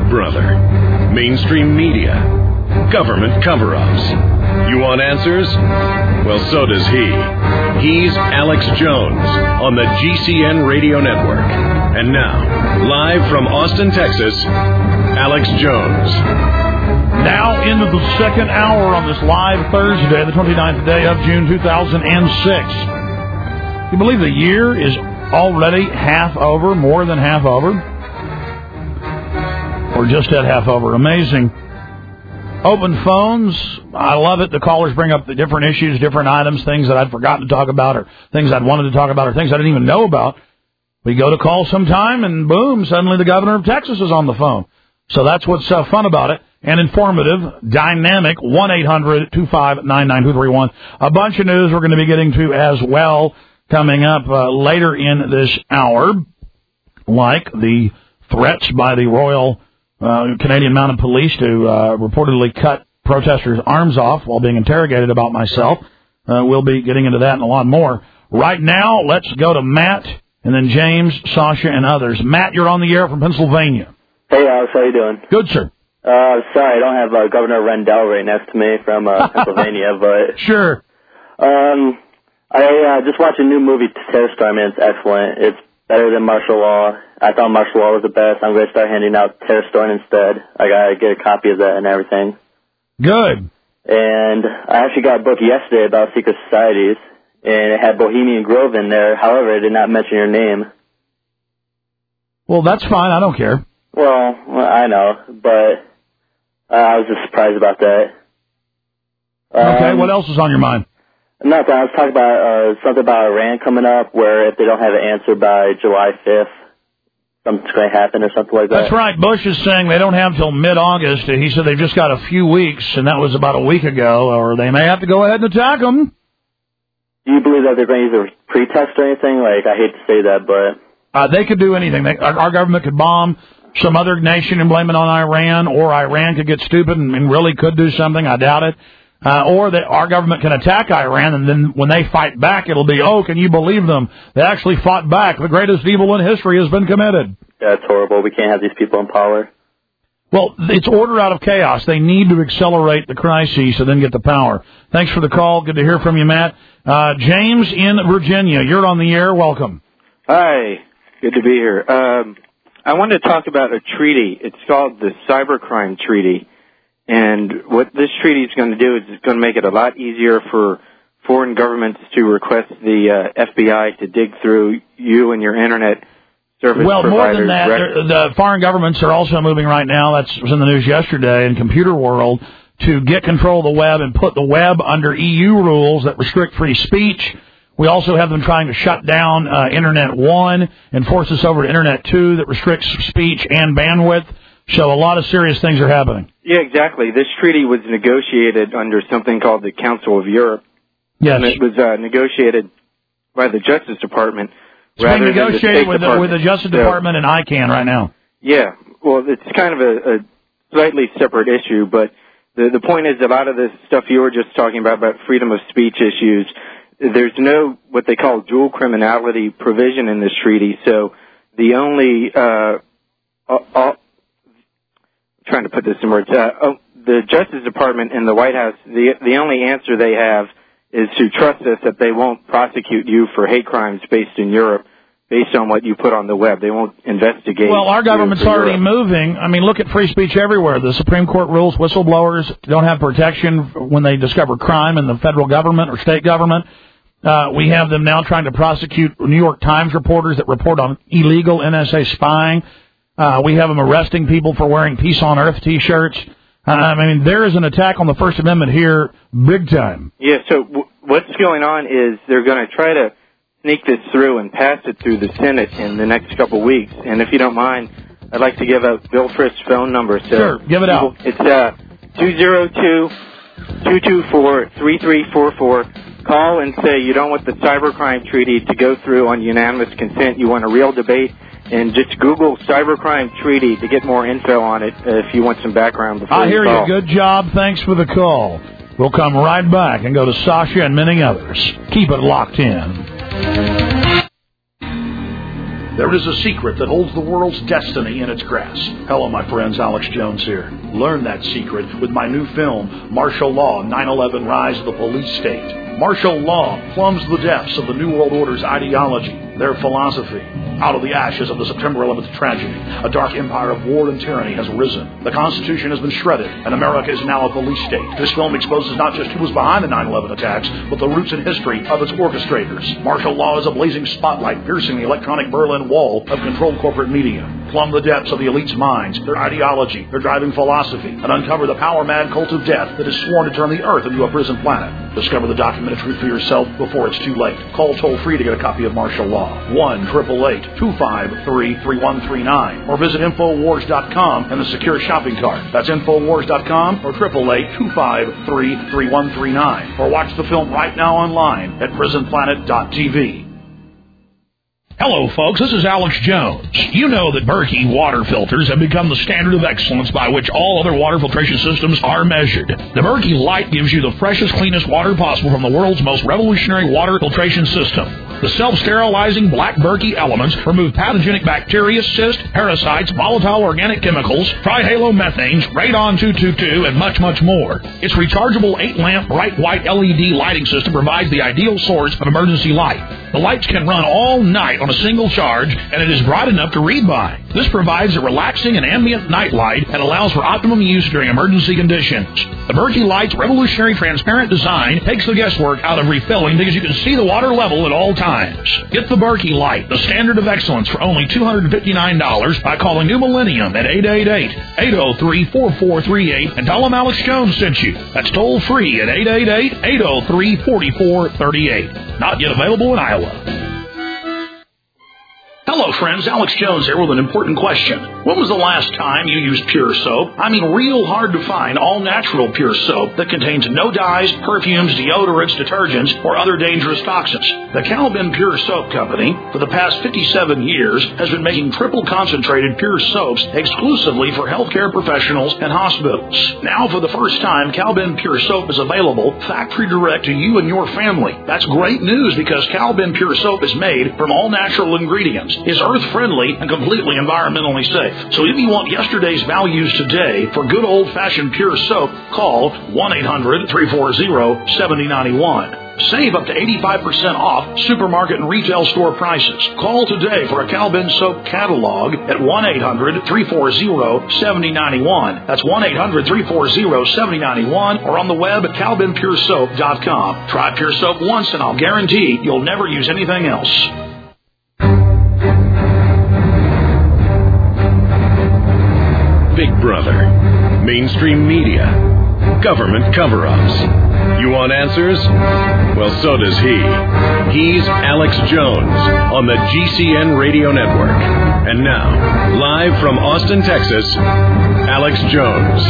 brother. Mainstream media. Government cover-ups. You want answers? Well, so does he. He's Alex Jones on the GCN Radio Network. And now, live from Austin, Texas, Alex Jones. Now into the second hour on this live Thursday, the 29th day of June 2006. Can you believe the year is already half over, more than half over? Or just at half over. Amazing. Open phones. I love it. The callers bring up the different issues, different items, things that I'd forgotten to talk about, or things I'd wanted to talk about, or things I didn't even know about. We go to call sometime, and boom, suddenly the governor of Texas is on the phone. So that's what's fun about it. And informative, dynamic, 1-800-259-9231. A bunch of news we're going to be getting to as well coming up later in this hour, like the threats by the Royal Canadian Mounted Police to reportedly cut protesters' arms off while being interrogated about myself. We'll be getting into that and a lot more. Right now, let's go to Matt, and then James, Sasha, and others. Matt, you're on the air from Pennsylvania. Hey, Alex, how you doing? Good, sir. Sorry, I don't have Governor Rendell right next to me from Pennsylvania, but... Sure. I just watched a new movie, Terror Storm, and it's excellent. It's better than Martial Law. I thought Martial Law was the best. I'm going to start handing out Terror Storm instead. I got to get a copy of that and everything. Good. And I actually got a book yesterday about secret societies, and it had Bohemian Grove in there. However, it did not mention your name. Well, that's fine. I don't care. Well, I know, but I was just surprised about that. Okay, what else is on your mind? Nothing. I was talking about something about Iran coming up, where if they don't have an answer by July 5th, something's going to happen or something like that. That's right. Bush is saying they don't have till mid-August. He said they've just got a few weeks, and that was about a week ago, or they may have to go ahead and attack them. Do you believe that they're going to use a pretext or anything? Like, I hate to say that, but... They could do anything. Our government could bomb some other nation and blame it on Iran, or Iran could get stupid and really could do something. I doubt it. Or that our government can attack Iran, and then when they fight back, it'll be, oh, can you believe them? They actually fought back. The greatest evil in history has been committed. That's horrible. We can't have these people in power. Well, it's order out of chaos. They need to accelerate the crisis and then get the power. Thanks for the call. Good to hear from you, Matt. James in Virginia, you're on the air. Welcome. Hi. Good to be here. I wanted to talk about a treaty. It's called the Cybercrime Treaty. And what this treaty is going to do is it's going to make it a lot easier for foreign governments to request the FBI to dig through you and your Internet service providers. Well, more than that, the foreign governments are also moving right now, that was in the news yesterday, in computer world, to get control of the web and put the web under EU rules that restrict free speech. We also have them trying to shut down Internet 1 and force us over to Internet 2 that restricts speech and bandwidth. So a lot of serious things are happening. Yeah, exactly. This treaty was negotiated under something called the Council of Europe. Yes. And it was negotiated by the Justice Department. It's being negotiated with the Justice Department and ICANN right now. Yeah. Well, it's kind of a slightly separate issue, but the point is a lot of the stuff you were just talking about freedom of speech issues, there's no what they call dual criminality provision in this treaty, so the only trying to put this in words. The Justice Department and the White House, the only answer they have is to trust us that they won't prosecute you for hate crimes based in Europe, based on what you put on the web. They won't investigate. Well, our government's already moving. I mean, look at free speech everywhere. The Supreme Court rules whistleblowers don't have protection when they discover crime in the federal government or state government. We have them now trying to prosecute New York Times reporters that report on illegal NSA spying. We have them arresting people for wearing Peace on Earth T-shirts. I mean, there is an attack on the First Amendment here big time. Yeah, so what's going on is they're going to try to sneak this through and pass it through the Senate in the next couple of weeks. And if you don't mind, I'd like to give out Bill Frist's phone number. So sure, give it out. It's 202-224-3344. Call and say you don't want the cybercrime treaty to go through on unanimous consent. You want a real debate. And just Google Cybercrime Treaty to get more info on it if you want some background before you call. I hear you. Good job. Thanks for the call. We'll come right back and go to Sasha and many others. Keep it locked in. There is a secret that holds the world's destiny in its grasp. Hello, my friends. Alex Jones here. Learn that secret with my new film, Martial Law, 9/11 Rise of the Police State. Martial law plumbs the depths of the New World Order's ideology, their philosophy. Out of the ashes of the September 11th tragedy, a dark empire of war and tyranny has risen. The Constitution has been shredded, and America is now a police state. This film exposes not just who was behind the 9/11 attacks, but the roots and history of its orchestrators. Martial law is a blazing spotlight piercing the electronic Berlin Wall of controlled corporate media. Plumb the depths of the elite's minds, their ideology, their driving philosophy, and uncover the power-mad cult of death that is sworn to turn the Earth into a prison planet. Discover the documented truth for yourself before it's too late. Call toll-free to get a copy of Martial Law, 1-888-253-3139, or visit Infowars.com and the secure shopping cart. That's Infowars.com or 888-253-3139, or watch the film right now online at PrisonPlanet.tv. Hello, folks. This is Alex Jones. You know that Berkey water filters have become the standard of excellence by which all other water filtration systems are measured. The Berkey Light gives you the freshest, cleanest water possible from the world's most revolutionary water filtration system. The self-sterilizing black Berkey elements remove pathogenic bacteria, cysts, parasites, volatile organic chemicals, trihalomethanes, radon 222, and much, much more. Its rechargeable 8-lamp bright white LED lighting system provides the ideal source of emergency light. The lights can run all night on a single charge, and it is bright enough to read by. This provides a relaxing and ambient night light and allows for optimum use during emergency conditions. The Berkey Light's revolutionary transparent design takes the guesswork out of refilling because you can see the water level at all times. Get the Berkey Light, the standard of excellence, for only $259 by calling New Millennium at 888-803-4438 and tell them Alex Jones sent you. That's toll free at 888-803-4438. Not yet available in Iowa. Hello, friends. Alex Jones here with an important question. When was the last time you used Pure Soap? I mean, real hard to find all-natural Pure Soap that contains no dyes, perfumes, deodorants, detergents, or other dangerous toxins. The Calvin Pure Soap Company, for the past 57 years, has been making triple-concentrated Pure Soaps exclusively for healthcare professionals and hospitals. Now, for the first time, Calvin Pure Soap is available factory direct to you and your family. That's great news because Calvin Pure Soap is made from all-natural ingredients, is earth-friendly, and completely environmentally safe. So if you want yesterday's values today for good old-fashioned Pure Soap, call 1-800-340-7091. Save up to 85% off supermarket and retail store prices. Call today for a Calvin Soap catalog at 1-800-340-7091. That's 1-800-340-7091, or on the web at CalvinPureSoap.com. Try Pure Soap once and I'll guarantee you'll never use anything else. Big Brother, mainstream media, government cover-ups. You want answers? Well, so does he. He's Alex Jones on the GCN Radio Network. And now, live from Austin, Texas, Alex Jones.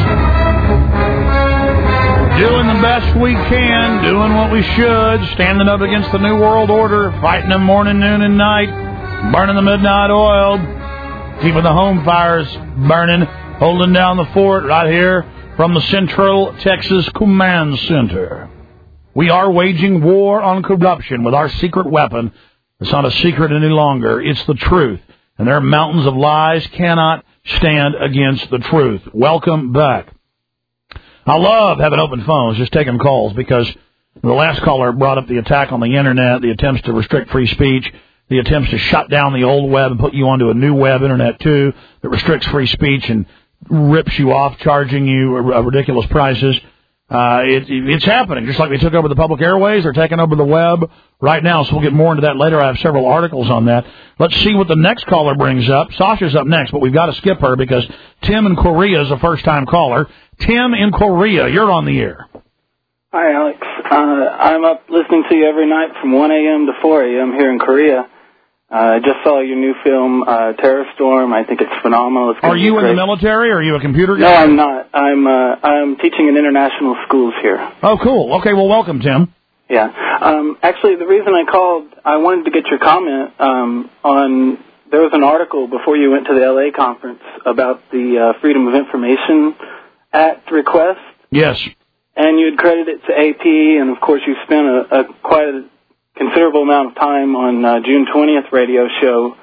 Doing the best we can, doing what we should, standing up against the New World Order, fighting them morning, noon, and night, burning the midnight oil, keeping the home fires burning, holding down the fort right here from the Central Texas Command Center. We are waging war on corruption with our secret weapon. It's not a secret any longer. It's the truth. And their mountains of lies cannot stand against the truth. Welcome back. I love having open phones, just taking calls, because the last caller brought up the attack on the Internet, the attempts to restrict free speech, the attempts to shut down the old web and put you onto a new web, Internet 2, that restricts free speech and rips you off, charging you ridiculous prices. It's happening. Just like they took over the public airways, they're taking over the web right now, so we'll get more into that later. I have several articles on that. Let's see what the next caller brings up. Sasha's up next, but we've got to skip her because Tim in Korea is a first-time caller. Tim in Korea, you're on the air. Hi, Alex. I'm up listening to you every night from 1 a.m. to 4 a.m. here in Korea. I just saw your new film, Terror Storm. I think it's phenomenal. Are you in the military, or are you a computer guy? No, I'm not. I'm teaching in international schools here. Oh, cool. Okay, well, welcome, Tim. Yeah. Actually, the reason I called, I wanted to get your comment on, there was an article before you went to the L.A. conference about the Freedom of Information Act request. Yes. And you had credited it to AP, and, of course, you spent quite a considerable amount of time on June 20th radio show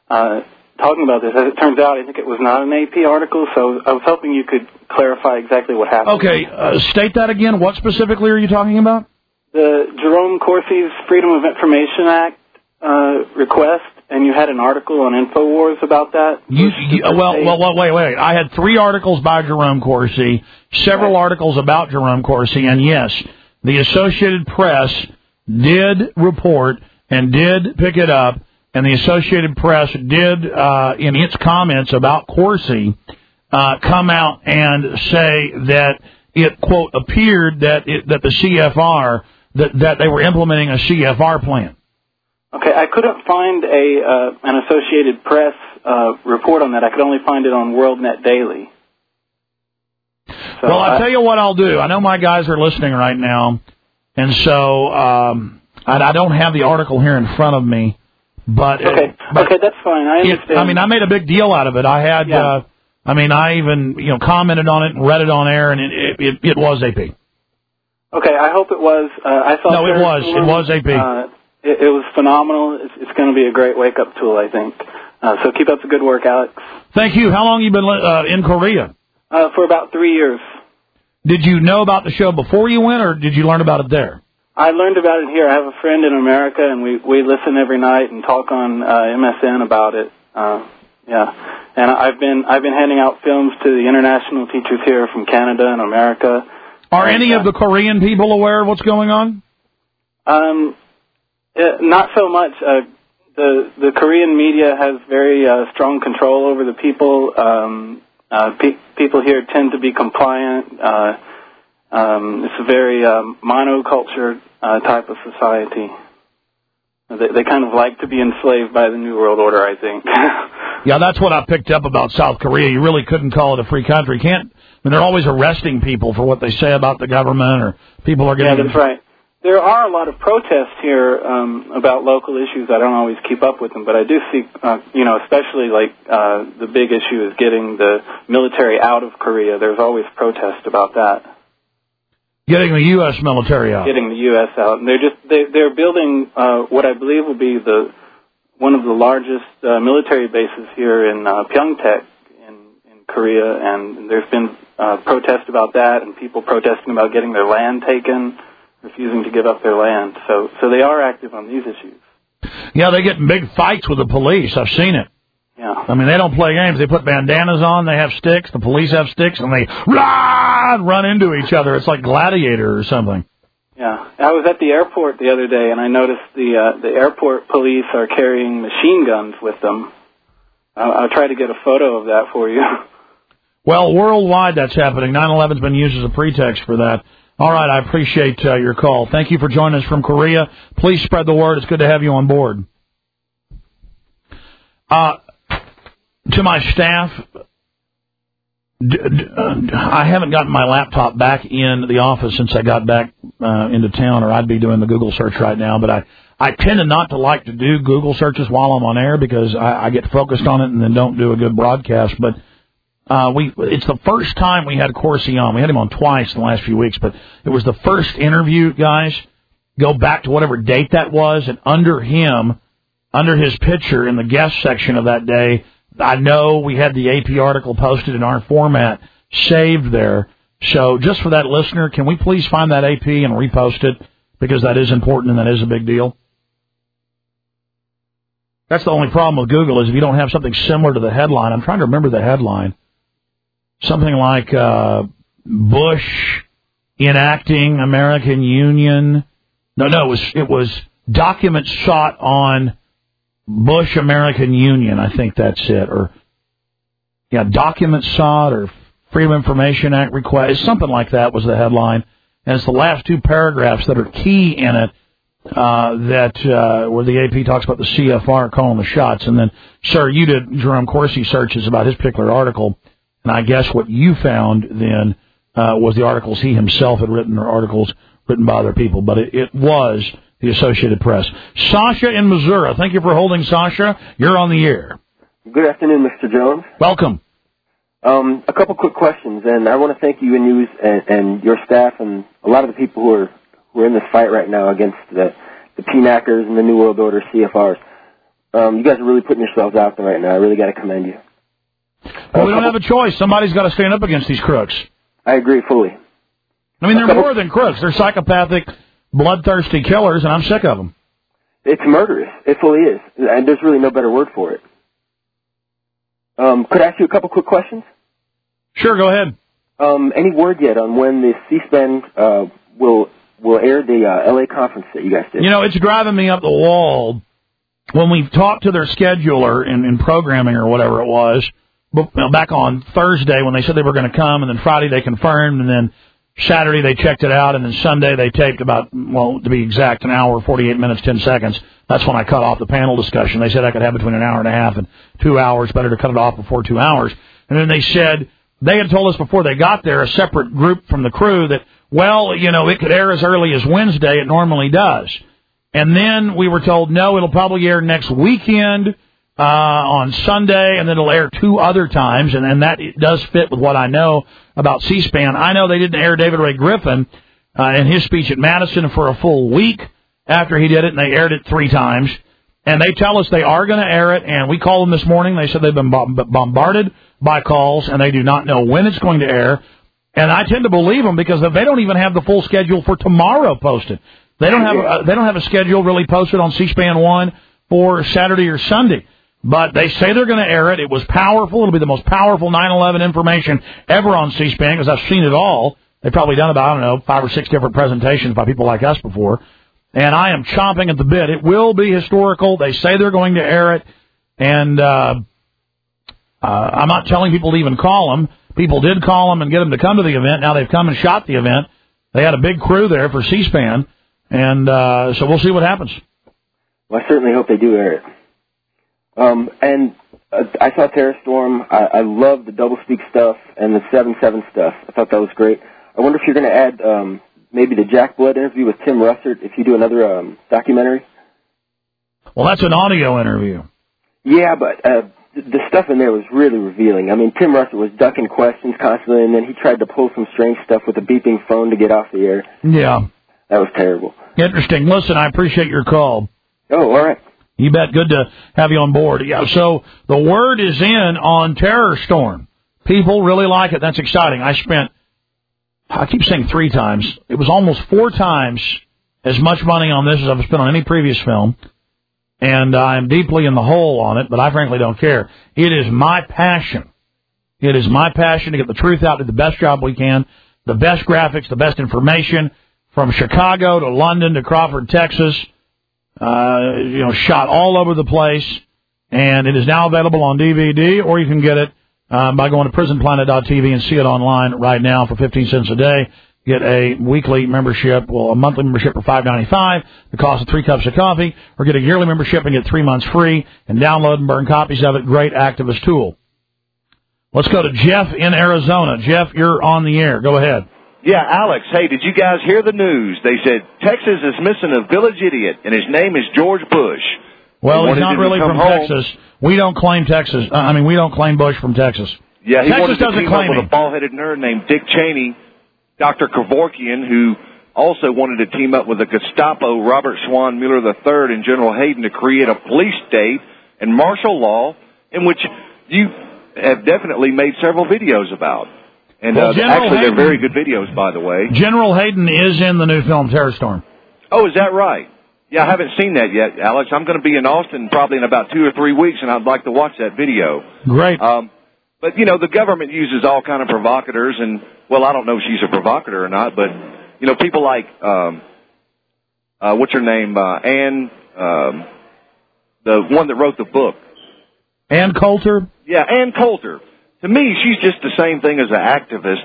talking about this. As it turns out, I think it was not an AP article, so I was hoping you could clarify exactly what happened. Okay, state that again. What specifically are you talking about? The Jerome Corsi's Freedom of Information Act request, and you had an article on InfoWars about that. Wait. I had 3 articles by Jerome Corsi, several articles about Jerome Corsi, and yes, the Associated Press did report and did pick it up, and the Associated Press did, in its comments about Corsi, come out and say that it, quote, appeared that the CFR, that they were implementing a CFR plan. Okay, I couldn't find an Associated Press report on that. I could only find it on WorldNet Daily. So well, I'll tell you what I'll do. I know my guys are listening right now, and so I don't have the article here in front of me. But okay, that's fine. I understand. I made a big deal out of it. I had, I even commented on it and read it on air, and it was AP. Okay, I hope it was. I thought no, it was AP. It was phenomenal. It's going to be a great wake-up tool, I think. So keep up the good work, Alex. Thank you. How long have you been in Korea? For about 3 years. Did you know about the show before you went, or did you learn about it there? I learned about it here. I have a friend in America, and we listen every night and talk on MSN about it. And I've been handing out films to the international teachers here from Canada and America. Are any of the Korean people aware of what's going on? Not so much. The Korean media has very strong control over the people. People here tend to be compliant. It's a very monoculture type of society. They kind of like to be enslaved by the New World Order, I think. Yeah, that's what I picked up about South Korea. You really couldn't call it a free country. They're always arresting people for what they say about the government, or people are getting... Yeah, that's right. There are a lot of protests here about local issues. I don't always keep up with them, but I do see, especially the big issue is getting the military out of Korea. There's always protest about that. Getting the U.S. military out. Getting the U.S. out. And they're building what I believe will be one of the largest military bases here in Pyeongtaek in Korea, and there's been protest about that, and people protesting about getting their land taken, refusing to give up their land. So they are active on these issues. Yeah, they get in big fights with the police. I've seen it. Yeah. I mean, they don't play games. They put bandanas on, they have sticks, the police have sticks, and they run into each other. It's like Gladiator or something. Yeah. I was at the airport the other day, and I noticed the airport police are carrying machine guns with them. I'll try to get a photo of that for you. Well, worldwide that's happening. 9/11's been used as a pretext for that. All right, I appreciate your call. Thank you for joining us from Korea. Please spread the word. It's good to have you on board. To my staff, I haven't gotten my laptop back in the office since I got back into town, or I'd be doing the Google search right now. But I tend not to like to do Google searches while I'm on air because I get focused on it and then don't do a good broadcast. But it's the first time we had Corsi on. We had him on twice in the last few weeks, but it was the first interview, guys. Go back to whatever date that was, and under his picture in the guest section of that day, I know we had the AP article posted in our format saved there. So just for that listener, can we please find that AP and repost it? Because that is important and that is a big deal. That's the only problem with Google is if you don't have something similar to the headline. I'm trying to remember the headline. Something like Bush enacting American Union. No, it was documents sought on Bush American Union. I think that's it. Or documents sought or Freedom of Information Act request. Something like that was the headline. And it's the last two paragraphs that are key in it where the AP talks about the CFR calling the shots. And then, sir, you did Jerome Corsi searches about his particular article. And I guess what you found then was the articles he himself had written or articles written by other people. But it was the Associated Press. Sasha in Missouri. Thank you for holding, Sasha. You're on the air. Good afternoon, Mr. Jones. Welcome. A couple quick questions, and I want to thank you and your staff and a lot of the people who are in this fight right now against the PNACers and the New World Order CFRs. You guys are really putting yourselves out there right now. I really got to commend you. Well, we don't have a choice. Somebody's got to stand up against these crooks. I agree fully. I mean, they're more than crooks. They're psychopathic, bloodthirsty killers, and I'm sick of them. It's murderous. It fully is. And there's really no better word for it. Could I ask you a couple quick questions? Sure, go ahead. Any word yet on when the C-SPAN will air the L.A. conference that you guys did? You know, it's driving me up the wall. When we talked to their scheduler in programming or whatever it was, back on Thursday when they said they were going to come, and then Friday they confirmed, and then Saturday they checked it out, and then Sunday they taped about, well, to be exact, an hour, 48 minutes, 10 seconds. That's when I cut off the panel discussion. They said I could have between an hour and a half and 2 hours. Better to cut it off before 2 hours. And then they said, they had told us before they got there, a separate group from the crew, that, well, you know, it could air as early as Wednesday. It normally does. And then we were told, no, it'll probably air next weekend on Sunday, and then it'll air 2 other times, and that does fit with what I know about C-SPAN. I know they didn't air David Ray Griffin in his speech at Madison for a full week after he did it, and they aired it 3 times. And they tell us they are going to air it, and we called them this morning. They said they've been bombarded by calls, and they do not know when it's going to air. And I tend to believe them because they don't even have the full schedule for tomorrow posted. They don't have a schedule really posted on C-SPAN 1 for Saturday or Sunday. But they say they're going to air it. It was powerful. It'll be the most powerful 9/11 information ever on C-SPAN because I've seen it all. They've probably done about, I don't know, 5 or 6 different presentations by people like us before. And I am chomping at the bit. It will be historical. They say they're going to air it. And I'm not telling people to even call them. People did call them and get them to come to the event. Now they've come and shot the event. They had a big crew there for C-SPAN. And so we'll see what happens. Well, I certainly hope they do air it. And I saw Terror Storm. I love the double-speak stuff and the 7/7 stuff. I thought that was great. I wonder if you're going to add maybe the Jack Blood interview with Tim Russert if you do another documentary. Well, that's an audio interview. Yeah, but the stuff in there was really revealing. I mean, Tim Russert was ducking questions constantly, and then he tried to pull some strange stuff with a beeping phone to get off the air. Yeah. That was terrible. Interesting. Listen, I appreciate your call. Oh, all right. You bet. Good to have you on board. Yeah, so the word is in on Terror Storm. People really like it. That's exciting. I keep saying 3 times. It was almost 4 times as much money on this as I've spent on any previous film. And I'm deeply in the hole on it, but I frankly don't care. It is my passion. It is my passion to get the truth out, do the best job we can, the best graphics, the best information, from Chicago to London to Crawford, Texas. Shot all over the place, and it is now available on DVD, or you can get it by going to prisonplanet.tv and see it online right now for 15 cents a day. Get a weekly membership, a monthly membership for $5.95, the cost of 3 cups of coffee, or get a yearly membership and get 3 months free, and download and burn copies of it. Great activist tool. Let's go to Jeff in Arizona. Jeff, you're on the air. Go ahead. Yeah, Alex, hey, did you guys hear the news? They said Texas is missing a village idiot, and his name is George Bush. Well, he's not really from Texas. We don't claim Texas. We don't claim Bush from Texas. Yeah, he Texas wanted to team up with him. a bald-headed nerd named Dick Cheney, Dr. Kevorkian, who also wanted to team up with the Gestapo, Robert Swan Mueller III, and General Hayden to create a police state and martial law, in which you have definitely made several videos about. And actually, they're very good videos, by the way. General Hayden is in the new film Terror Storm. Oh, is that right? Yeah, I haven't seen that yet, Alex. I'm going to be in Austin probably in about 2 or 3 weeks, and I'd like to watch that video. Great. But, the government uses all kind of provocateurs, and, well, I don't know if she's a provocateur or not, but, people like, what's her name, Ann, the one that wrote the book. Ann Coulter? Yeah, Ann Coulter. To me, she's just the same thing as an activist.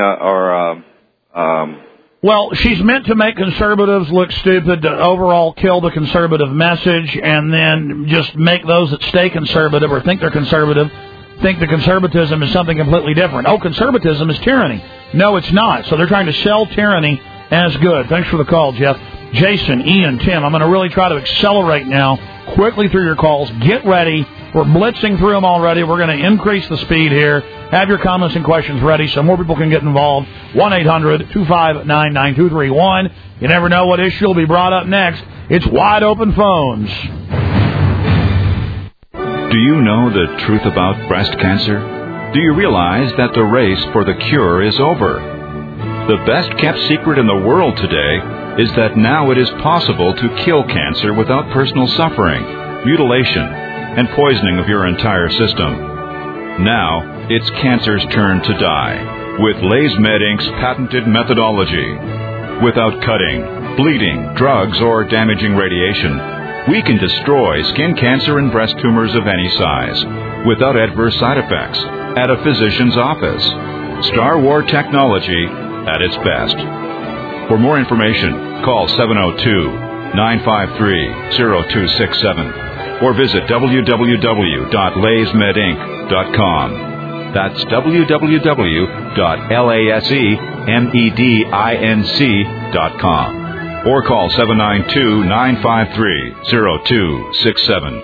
Well, she's meant to make conservatives look stupid, to overall kill the conservative message, and then just make those that stay conservative or think they're conservative think that conservatism is something completely different. Oh, conservatism is tyranny. No, it's not. So they're trying to sell tyranny as good. Thanks for the call, Jeff. Jason, Ian, Tim, I'm going to really try to accelerate now quickly through your calls. Get ready. We're blitzing through them already. We're going to increase the speed here. Have your comments and questions ready so more people can get involved. 1-800-259-9231. You never know what issue will be brought up next. It's Wide Open Phones. Do you know the truth about breast cancer? Do you realize that the race for the cure is over? The best-kept secret in the world today is that now it is possible to kill cancer without personal suffering, mutilation, and poisoning of your entire system. Now, it's cancer's turn to die with LaysMed Inc.'s patented methodology. Without cutting, bleeding, drugs, or damaging radiation, we can destroy skin cancer and breast tumors of any size without adverse side effects at a physician's office. Star War technology at its best. For more information, call 702-953-0267 or visit www.laysmedinc.com. That's www.lasemedinc.com. Or call 792-953-0267.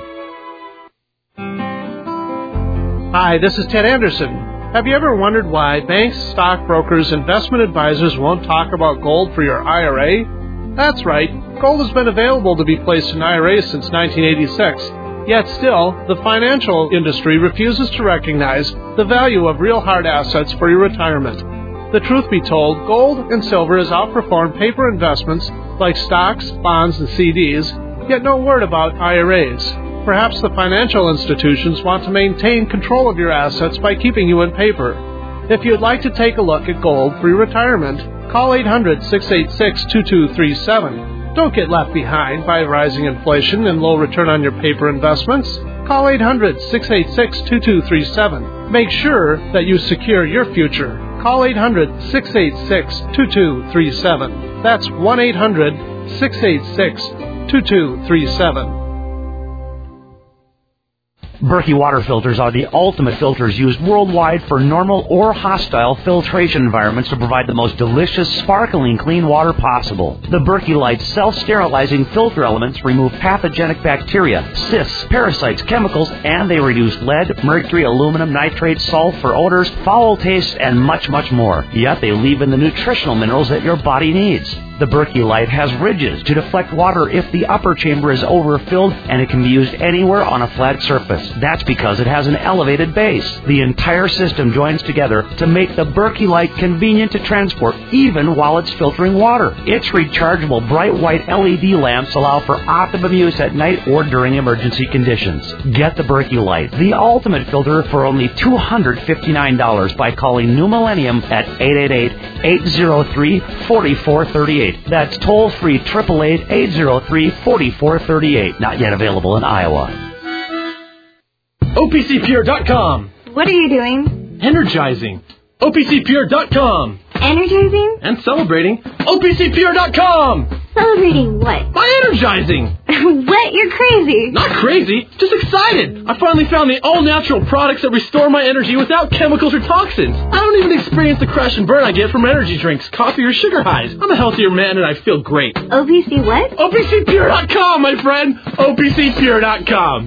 Hi, this is Ted Anderson. Have you ever wondered why banks, stockbrokers, investment advisors won't talk about gold for your IRA? That's right. Gold has been available to be placed in IRAs since 1986. Yet still, the financial industry refuses to recognize the value of real hard assets for your retirement. The truth be told, gold and silver has outperformed paper investments like stocks, bonds, and CDs, yet no word about IRAs. Perhaps the financial institutions want to maintain control of your assets by keeping you in paper. If you'd like to take a look at gold for your retirement, call 800-686-2237. Don't get left behind by rising inflation and low return on your paper investments. Call 800-686-2237. Make sure that you secure your future. Call 800-686-2237. That's 1-800-686-2237. Berkey water filters are the ultimate filters used worldwide for normal or hostile filtration environments to provide the most delicious, sparkling, clean water possible. The Berkey Light's self-sterilizing filter elements remove pathogenic bacteria, cysts, parasites, chemicals, and they reduce lead, mercury, aluminum, nitrates, sulfur, odors, foul taste, and much, much more. Yet they leave in the nutritional minerals that your body needs. The Berkey Light has ridges to deflect water if the upper chamber is overfilled, and it can be used anywhere on a flat surface. That's because it has an elevated base. The entire system joins together to make the Berkey Light convenient to transport even while it's filtering water. Its rechargeable bright white LED lamps allow for optimum use at night or during emergency conditions. Get the Berkey Light, the ultimate filter, for only $259 by calling New Millennium at 888-803-4438. That's toll-free 888-803-4438. Not yet available in Iowa. OPCPure.com. What are you doing? Energizing. OPCPure.com. Energizing? And celebrating. OPCPure.com. Celebrating what? By energizing. What? You're crazy. Not crazy, just excited. I finally found the all-natural products that restore my energy without chemicals or toxins. I don't even experience the crash and burn I get from energy drinks, coffee, or sugar highs. I'm a healthier man and I feel great. OPC what? OPCPure.com, my friend. OPCPure.com.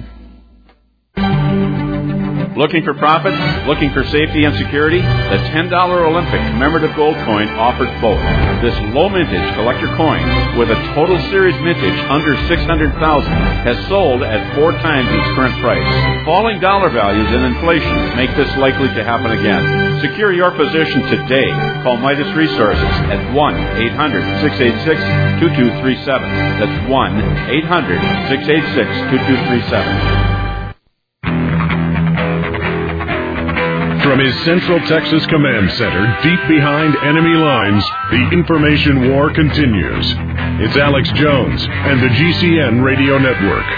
Looking for profits? Looking for safety and security? The $10 Olympic commemorative gold coin offers both. This low mintage collector coin, with a total series mintage under $600,000, has sold at 4 times its current price. Falling dollar values and inflation make this likely to happen again. Secure your position today. Call Midas Resources at 1-800-686-2237. That's 1-800-686-2237. From his Central Texas Command Center, deep behind enemy lines, the information war continues. It's Alex Jones and the GCN Radio Network.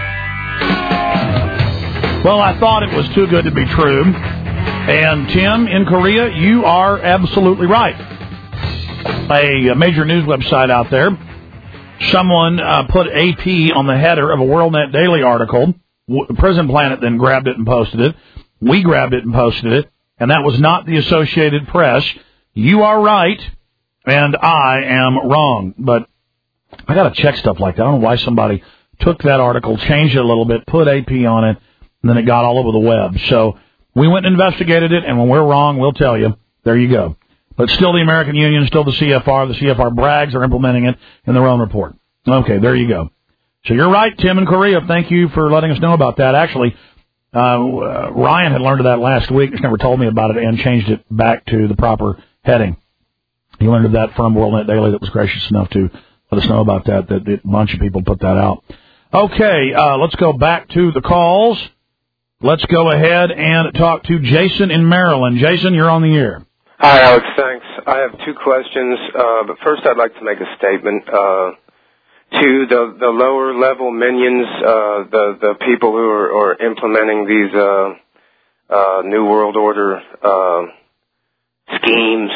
Well, I thought it was too good to be true. And, Tim, in Korea, you are absolutely right. A major news website out there, someone put AP on the header of a WorldNet Daily article. Prison Planet then grabbed it and posted it. We grabbed it and posted it, and that was not the Associated Press. You are right, and I am wrong. But I got to check stuff like that. I don't know why somebody took that article, changed it a little bit, put AP on it, and then it got all over the web. So we went and investigated it, and when we're wrong, we'll tell you. There you go. But still the American Union, still the CFR. The CFR brags are implementing it in their own report. Okay, there you go. So you're right, Tim in Korea. Thank you for letting us know about that. Actually, Ryan had learned of that last week. Just never told me about it and changed it back to the proper heading. He learned of that from WorldNet Daily that was gracious enough to let us know about that a bunch of people put that out. Okay, let's go back to the calls. Let's go ahead and talk to Jason in Maryland. Jason, you're on the air. Hi, Alex. Thanks. I have two questions, but first I'd like to make a statement. To the lower level minions, the people who are implementing these New World Order schemes,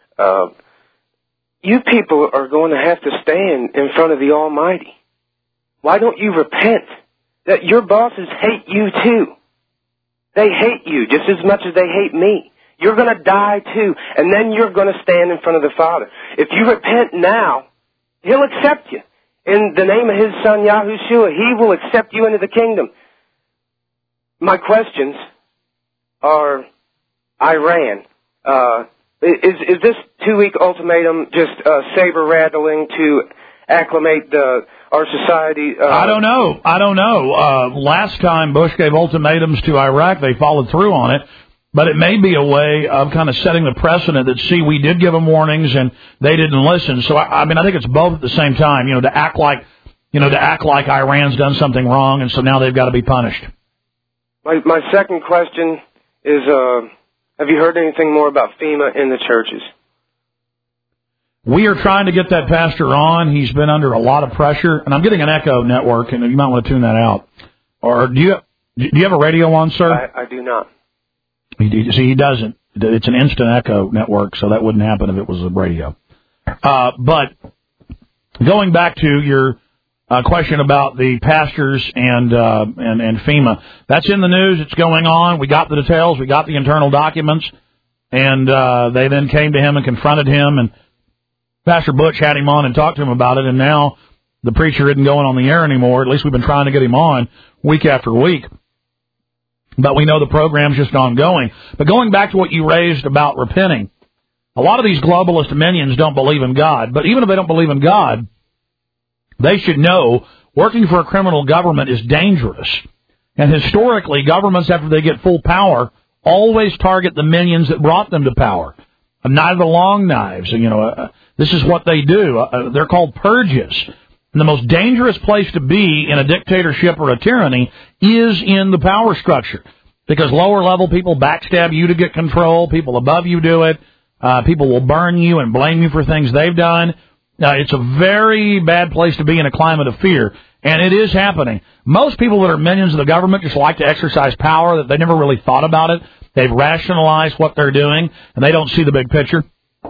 you people are going to have to stand in front of the Almighty. Why don't you repent? That your bosses hate you too. They hate you just as much as they hate me. You're going to die too, and then you're going to stand in front of the Father. If you repent now, He'll accept you. In the name of His Son, Yahushua, He will accept you into the kingdom. My questions are Iran. Is this 2-week ultimatum just saber-rattling to acclimate our society? I don't know. Last time Bush gave ultimatums to Iraq, they followed through on it. But it may be a way of kind of setting the precedent that, see, we did give them warnings and they didn't listen. So, I think it's both at the same time, to act like Iran's done something wrong and so now they've got to be punished. My second question is, have you heard anything more about FEMA in the churches? We are trying to get that pastor on. He's been under a lot of pressure, and I'm getting an echo network, and you might want to tune that out. Or do you have a radio on, sir? I do not. He doesn't. It's an instant echo network, so that wouldn't happen if it was a radio. But going back to your question about the pastors and FEMA, that's in the news. It's going on. We got the details. We got the internal documents, and they then came to him and confronted him, and Pastor Butch had him on and talked to him about it, and now the preacher isn't going on the air anymore. At least we've been trying to get him on week after week. But we know the program's just ongoing. But going back to what you raised about repenting, a lot of these globalist minions don't believe in God. But even if they don't believe in God, they should know working for a criminal government is dangerous. And historically, governments, after they get full power, always target the minions that brought them to power. A knife of the long knives. This is what they do. They're called purges. And the most dangerous place to be in a dictatorship or a tyranny is in the power structure, because lower-level people backstab you to get control. People above you do it. People will burn you and blame you for things they've done. It's a very bad place to be in a climate of fear, and it is happening. Most people that are minions of the government just like to exercise power, that they never really thought about it. They've rationalized what they're doing, and they don't see the big picture.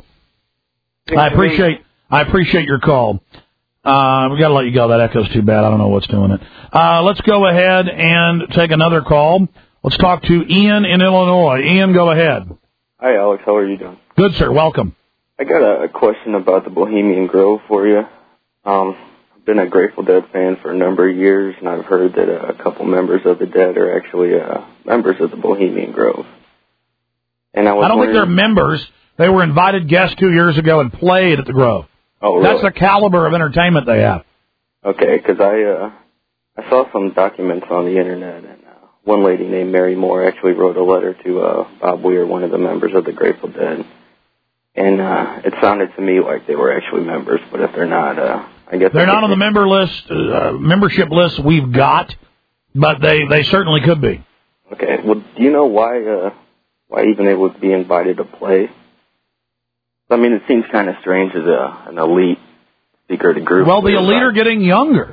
I appreciate your call. We got to let you go. That echo's too bad. I don't know what's doing it. Let's go ahead and take another call. Let's talk to Ian in Illinois. Ian, go ahead. Hi, Alex. How are you doing? Good, sir. Welcome. I got a question about the Bohemian Grove for you. I've been a Grateful Dead fan for a number of years, and I've heard that a couple members of the Dead are actually members of the Bohemian Grove. And I don't think they're members. They were invited guests 2 years ago and played at the Grove. Oh, really? That's the caliber of entertainment they have. Okay, because I saw some documents on the internet, and one lady named Mary Moore actually wrote a letter to Bob Weir, one of the members of the Grateful Dead, and it sounded to me like they were actually members. But if they're not, I guess they're not on the membership list we've got, but they certainly could be. Okay. Well, do you know why even they would be invited to play? I mean, it seems kind of strange as an elite speaker to group. Well, the elite are getting younger.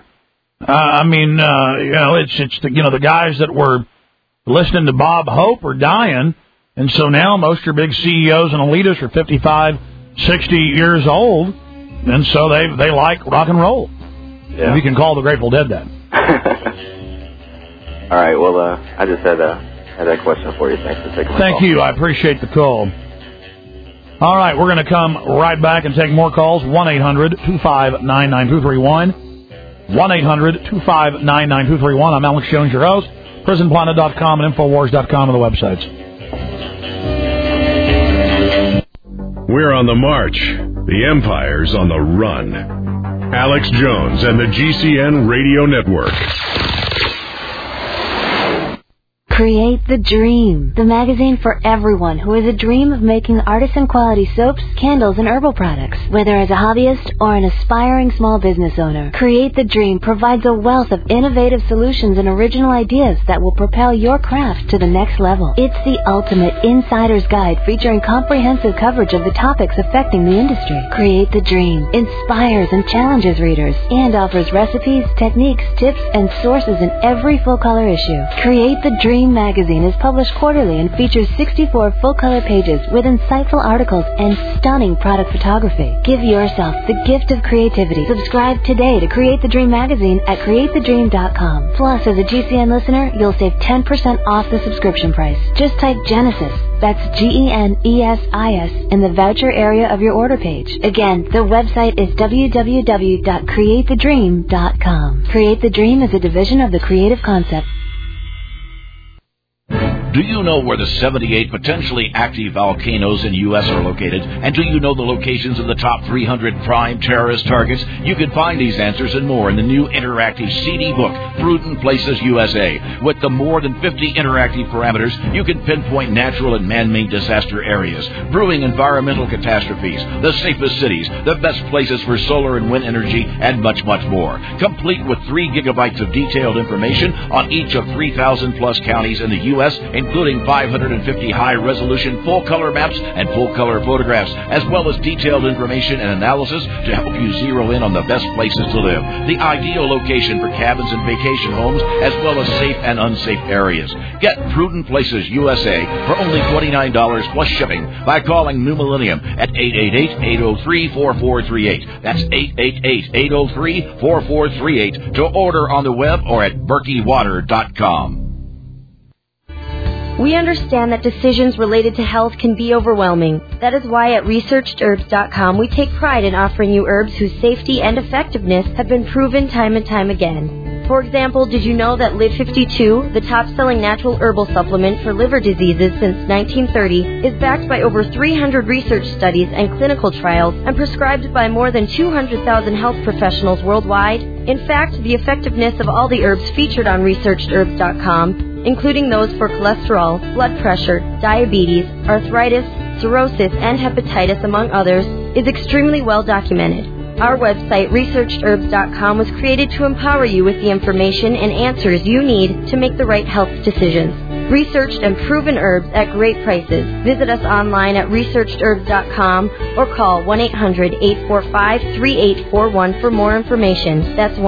It's the guys that were listening to Bob Hope are dying, and so now most of your big CEOs and elitists are 55, 60 years old, and so they like rock and roll. Yeah. If you can call the Grateful Dead that. All right. Well, I just had that question for you. Thanks for taking my call. Thank you. I appreciate the call. All right, we're going to come right back and take more calls. 1-800-259-9231. 1-800-259-9231. I'm Alex Jones, your host. PrisonPlanet.com and Infowars.com are the websites. We're on the march. The Empire's on the run. Alex Jones and the GCN Radio Network. Create the Dream, the magazine for everyone who has a dream of making artisan-quality soaps, candles, and herbal products. Whether as a hobbyist or an aspiring small business owner, Create the Dream provides a wealth of innovative solutions and original ideas that will propel your craft to the next level. It's the ultimate insider's guide featuring comprehensive coverage of the topics affecting the industry. Create the Dream inspires and challenges readers and offers recipes, techniques, tips, and sources in every full-color issue. Create the Dream magazine is published quarterly and features 64 full-color pages with insightful articles and stunning product photography. Give yourself the gift of creativity. Subscribe today to Create the Dream magazine at createthedream.com. Plus, as a GCN listener, you'll save 10% off the subscription price. Just type Genesis, that's GENESIS, in the voucher area of your order page. Again, the website is www.createthedream.com. Create the Dream is a division of the Creative Concept. Do you know where the 78 potentially active volcanoes in the U.S. are located? And do you know the locations of the top 300 prime terrorist targets? You can find these answers and more in the new interactive CD book, Prudent Places USA. With the more than 50 interactive parameters, you can pinpoint natural and man-made disaster areas, brewing environmental catastrophes, the safest cities, the best places for solar and wind energy, and much, much more. Complete with 3 gigabytes of detailed information on each of 3,000-plus counties in the U.S., including 550 high-resolution full-color maps and full-color photographs, as well as detailed information and analysis to help you zero in on the best places to live, the ideal location for cabins and vacation homes, as well as safe and unsafe areas. Get Prudent Places USA for only $29 plus shipping by calling New Millennium at 888-803-4438. That's 888-803-4438 to order on the web or at berkeywater.com. We understand that decisions related to health can be overwhelming. That is why at ResearchedHerbs.com we take pride in offering you herbs whose safety and effectiveness have been proven time and time again. For example, did you know that Live 52, the top-selling natural herbal supplement for liver diseases since 1930, is backed by over 300 research studies and clinical trials and prescribed by more than 200,000 health professionals worldwide? In fact, the effectiveness of all the herbs featured on ResearchedHerbs.com, including those for cholesterol, blood pressure, diabetes, arthritis, cirrhosis, and hepatitis, among others, is extremely well documented. Our website, ResearchedHerbs.com, was created to empower you with the information and answers you need to make the right health decisions. Researched and proven herbs at great prices. Visit us online at ResearchedHerbs.com or call 1-800-845-3841 for more information. That's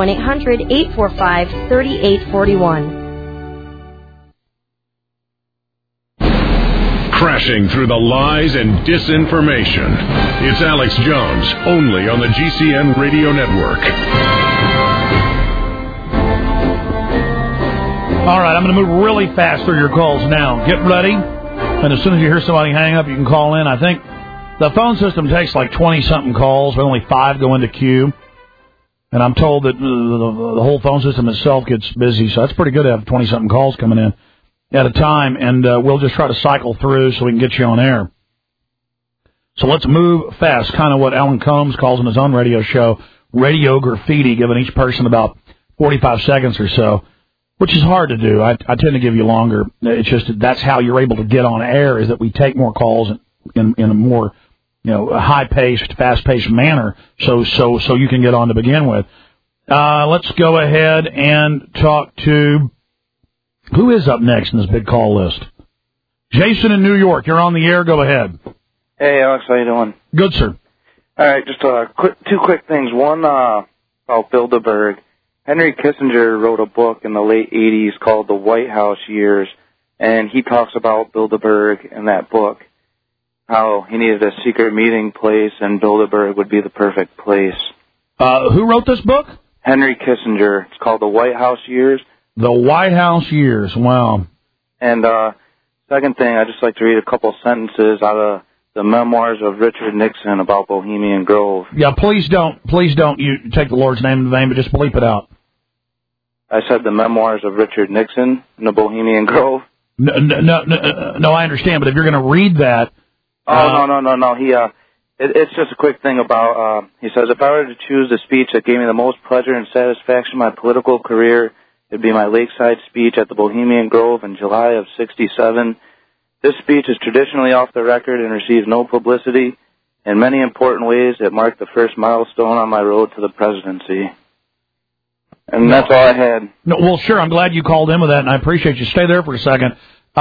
1-800-845-3841. Crashing through the lies and disinformation. It's Alex Jones, only on the GCN Radio Network. All right, I'm going to move really fast through your calls now. Get ready, and as soon as you hear somebody hang up, you can call in. I think the phone system takes like 20-something calls, but only 5 go into queue. And I'm told that the whole phone system itself gets busy, so that's pretty good to have 20-something calls coming in at a time, and we'll just try to cycle through so we can get you on air. So let's move fast, kind of what Alan Combs calls in his own radio show, radio graffiti, giving each person about 45 seconds or so, which is hard to do. I tend to give you longer. It's just that's how you're able to get on air, is that we take more calls in a more high-paced, fast-paced manner, so you can get on to begin with. Let's go ahead and talk to... Who is up next in this big call list? Jason in New York, you're on the air. Go ahead. Hey, Alex, how you doing? Good, sir. All right, just two quick things. One about Bilderberg. Henry Kissinger wrote a book in the late 80s called The White House Years, and he talks about Bilderberg in that book, how he needed a secret meeting place, and Bilderberg would be the perfect place. Who wrote this book? Henry Kissinger. It's called The White House Years. The White House Years, wow. And second thing, I'd just like to read a couple sentences out of the memoirs of Richard Nixon about Bohemian Grove. Yeah, please don't you take the Lord's name in vain, but just bleep it out. I said the memoirs of Richard Nixon in the Bohemian Grove. No, I understand, but if you're going to read that... No. It's just a quick thing about, he says, if I were to choose the speech that gave me the most pleasure and satisfaction in my political career, It'd be my lakeside speech at the Bohemian Grove in July of '67. This speech is traditionally off the record and receives no publicity. In many important ways, it marked the first milestone on my road to the presidency. And that's all I had. No, well, sure, I'm glad you called in with that, and I appreciate you. Stay there for a second.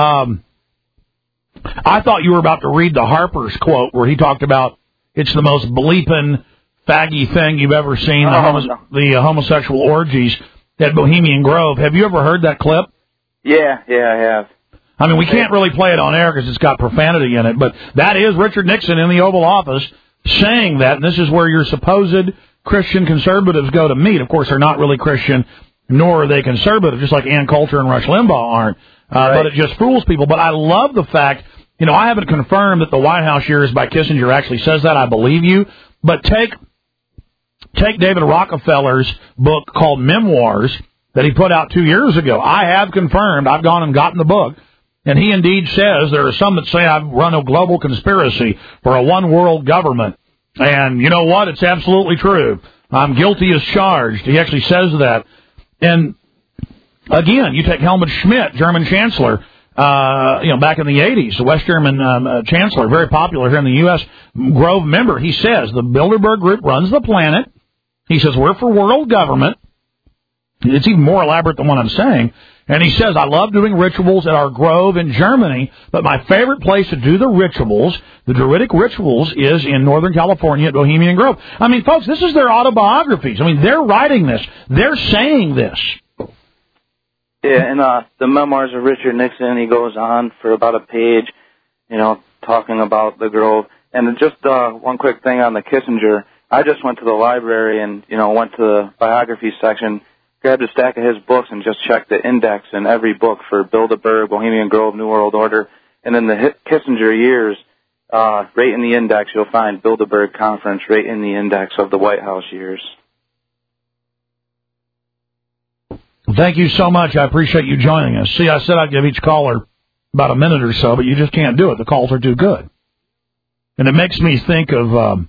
I thought you were about to read the Harper's quote where he talked about it's the most bleeping, faggy thing you've ever seen, the homosexual orgies at Bohemian Grove. Have you ever heard that clip? Yeah, I have. I mean, we can't really play it on air because it's got profanity in it, but that is Richard Nixon in the Oval Office saying that, and this is where your supposed Christian conservatives go to meet. Of course, they're not really Christian, nor are they conservative, just like Ann Coulter and Rush Limbaugh aren't. But it just fools people. But I love the fact, I haven't confirmed that the White House years by Kissinger actually says that. I believe you. But take David Rockefeller's book called Memoirs that he put out 2 years ago. I have confirmed. I've gone and gotten the book. And he indeed says there are some that say I've run a global conspiracy for a one-world government. And you know what? It's absolutely true. I'm guilty as charged. He actually says that. And again, you take Helmut Schmidt, German chancellor, back in the 80s, the West German chancellor, very popular here in the U.S., Grove member. He says the Bilderberg Group runs the planet. He says we're for world government. It's even more elaborate than what I'm saying. And he says, I love doing rituals at our grove in Germany, but my favorite place to do the rituals, the Druidic rituals, is in Northern California at Bohemian Grove. I mean, folks, this is their autobiographies. I mean, they're writing this. They're saying this. Yeah, and the Memoirs of Richard Nixon, he goes on for about a page, talking about the Grove. And just one quick thing on the Kissinger. I just went to the library and, went to the biography section, grabbed a stack of his books and just checked the index in every book for Bilderberg, Bohemian Grove, New World Order. And in the Kissinger years, right in the index, you'll find Bilderberg Conference right in the index of the White House years. Thank you so much. I appreciate you joining us. See, I said I'd give each caller about a minute or so, but you just can't do it. The calls are too good. And it makes me think of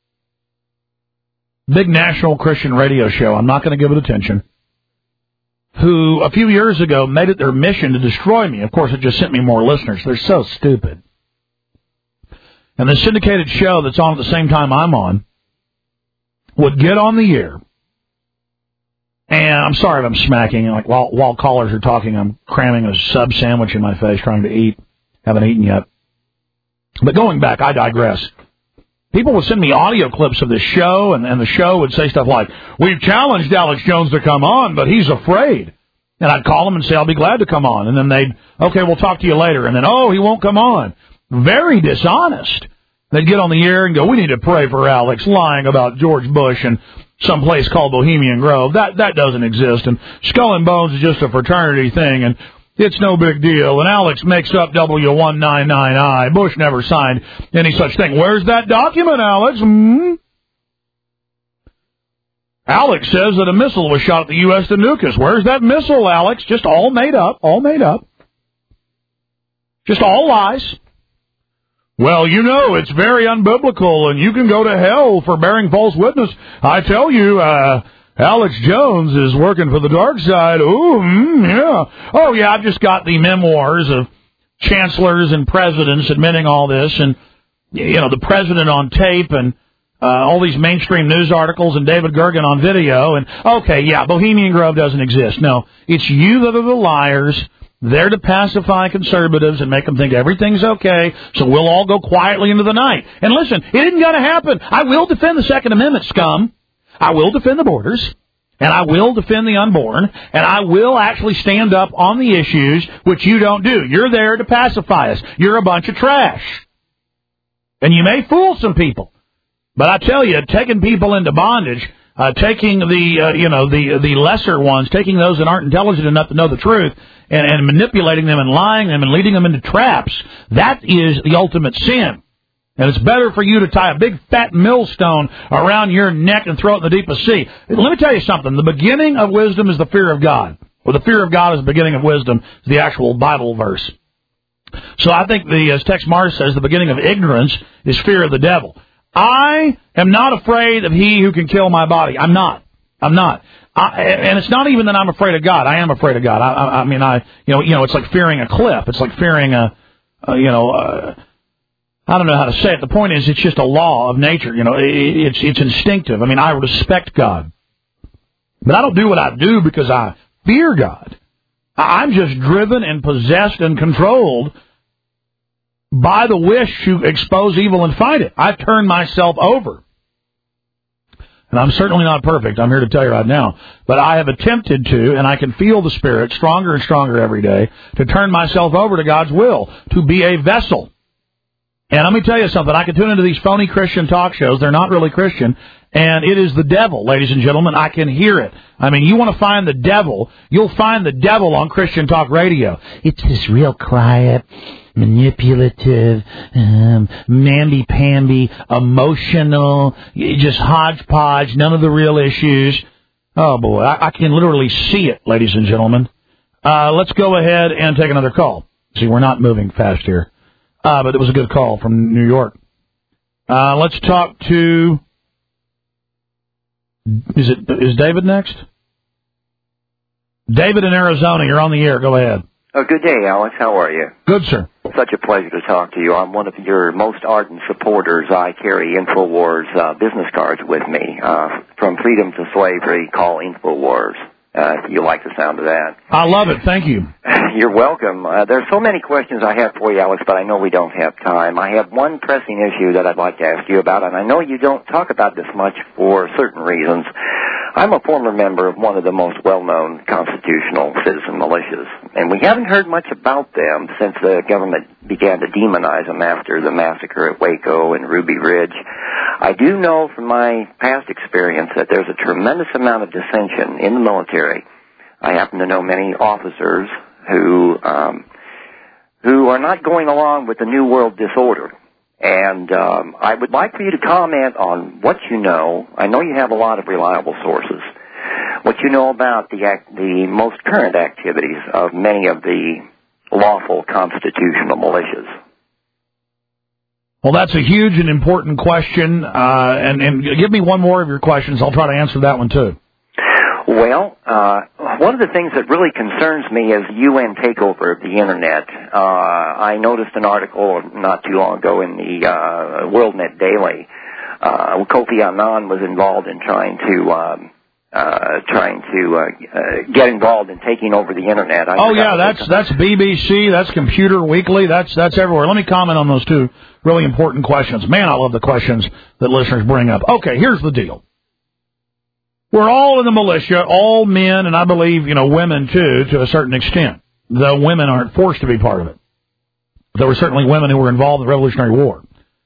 big national Christian radio show. I'm not going to give it attention. Who, a few years ago, made it their mission to destroy me. Of course, it just sent me more listeners. They're so stupid. And the syndicated show that's on at the same time I'm on would get on the air. And I'm sorry if I'm smacking. Like while callers are talking, I'm cramming a sub sandwich in my face trying to eat. Haven't eaten yet. But going back, I digress. People would send me audio clips of this show, and the show would say stuff like, we've challenged Alex Jones to come on, but he's afraid. And I'd call him and say, I'll be glad to come on. And then they'd, okay, we'll talk to you later. And then, he won't come on. Very dishonest. They'd get on the air and go, we need to pray for Alex, lying about George Bush and some place called Bohemian Grove. That doesn't exist. And Skull and Bones is just a fraternity thing, and it's no big deal. And Alex makes up W199I. Bush never signed any such thing. Where's that document, Alex? Alex says that a missile was shot at the U.S. to nuke us. Where's that missile, Alex? Just all made up. Just all lies. Well, it's very unbiblical, and you can go to hell for bearing false witness. I tell you, Alex Jones is working for the dark side. Yeah. Oh, yeah, I've just got the memoirs of chancellors and presidents admitting all this, and, the president on tape, and all these mainstream news articles, and David Gergen on video, and, okay, yeah, Bohemian Grove doesn't exist. No, it's you that are the liars. They're to pacify conservatives and make them think everything's okay, so we'll all go quietly into the night. And listen, it isn't going to happen. I will defend the Second Amendment, scum. I will defend the borders, and I will defend the unborn, and I will actually stand up on the issues which you don't do. You're there to pacify us. You're a bunch of trash. And you may fool some people, but I tell you, taking people into bondage, taking the lesser ones, taking those that aren't intelligent enough to know the truth, and manipulating them and lying them and leading them into traps, that is the ultimate sin. And it's better for you to tie a big fat millstone around your neck and throw it in the deepest sea. Let me tell you something. The beginning of wisdom is the fear of God. Or the fear of God is the beginning of wisdom, is the actual Bible verse. So I think as Tex Mars says, the beginning of ignorance is fear of the devil. I am not afraid of he who can kill my body. I'm not. And it's not even that I'm afraid of God. I am afraid of God. I mean, it's like fearing a cliff. It's like fearing I don't know how to say it. The point is, it's just a law of nature. It's instinctive. I mean, I respect God. But I don't do what I do because I fear God. I'm just driven and possessed and controlled by the wish to expose evil and fight it. I've turned myself over. And I'm certainly not perfect. I'm here to tell you right now. But I have attempted to, and I can feel the Spirit stronger and stronger every day, to turn myself over to God's will, to be a vessel. And let me tell you something. I can tune into these phony Christian talk shows. They're not really Christian. And it is the devil, ladies and gentlemen. I can hear it. I mean, you want to find the devil, you'll find the devil on Christian talk radio. It's this real quiet, manipulative, mamby-pamby, emotional, just hodgepodge, none of the real issues. Oh, boy, I can literally see it, ladies and gentlemen. Let's go ahead and take another call. See, we're not moving fast here. But it was a good call from New York. Let's talk to... Is David next? David in Arizona, you're on the air. Go ahead. Oh, good day, Alex. How are you? Good, sir. Such a pleasure to talk to you. I'm one of your most ardent supporters. I carry InfoWars business cards with me. From freedom to slavery, call InfoWars. If you like the sound of that. I love it. Thank you. You're welcome. There's so many questions I have for you, Alex, but I know we don't have time. I have one pressing issue that I'd like to ask you about, and I know you don't talk about this much for certain reasons. I'm a former member of one of the most well-known constitutional citizen militias, and we haven't heard much about them since the government began to demonize them after the massacre at Waco and Ruby Ridge. I do know from my past experience that there's a tremendous amount of dissension in the military. I happen to know many officers who are not going along with the New World disorder. And I would like for you to comment on what you know. I know you have a lot of reliable sources. What you know about the most current activities of many of the lawful constitutional militias. Well, that's a huge and important question. And give me one more of your questions. I'll try to answer that one, too. Well, one of the things that really concerns me is UN takeover of the Internet. I noticed an article not too long ago in the WorldNet Daily. Kofi Annan was involved in trying to get involved in taking over the Internet. That's BBC, that's Computer Weekly, that's everywhere. Let me comment on those two really important questions. Man, I love the questions that listeners bring up. Okay, here's the deal. We're all in the militia, all men, and I believe, women too, to a certain extent, though women aren't forced to be part of it. There were certainly women who were involved in the Revolutionary War.